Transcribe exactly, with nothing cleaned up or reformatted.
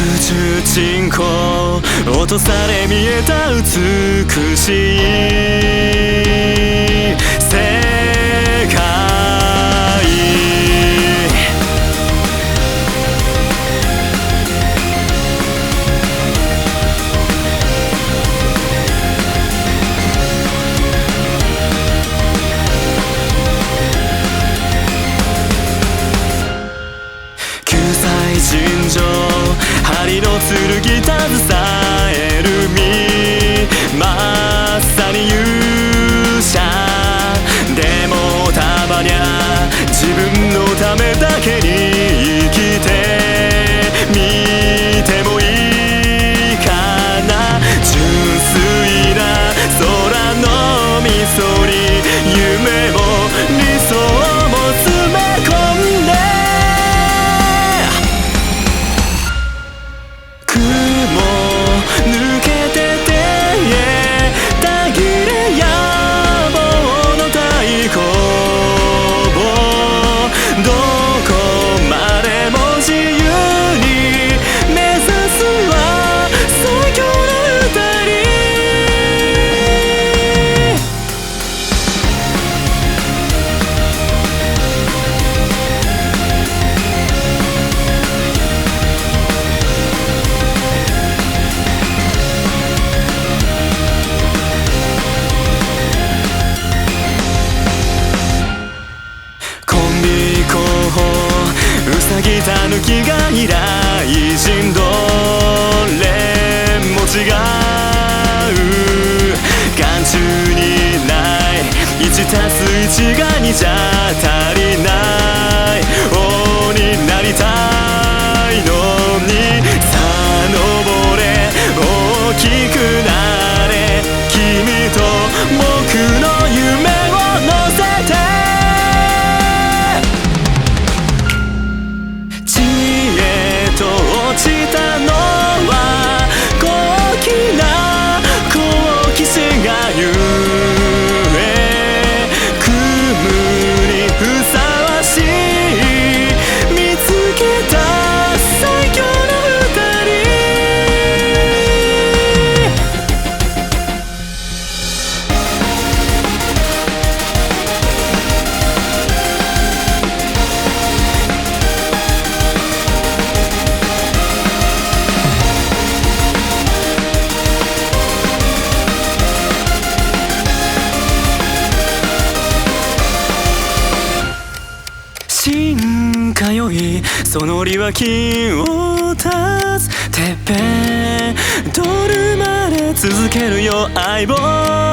中チンコ落とされ見えた美しい世界。救済尋常針の剣携える身、まさに勇者。でもたまにゃ自分のためだけに生きてみてもいいかな。純粋な空のみそに夢も理想も詰め込んで、雲抜けててたぎれ野望の太鼓をどこまでも自由に目指すは最強の二人。うさぎたぬきが依頼人どれも違う。眼中にないいちたすいちがにじゃ足りない王になりたいのに、さあ登れ大きくなれ君と僕の夢を乗せて。落ちたのは高貴な好奇心がゆえ、組むにふさわしい見つけた最強の二人。進化よいその利は金を立つてっぺん取るまで続けるよ相棒。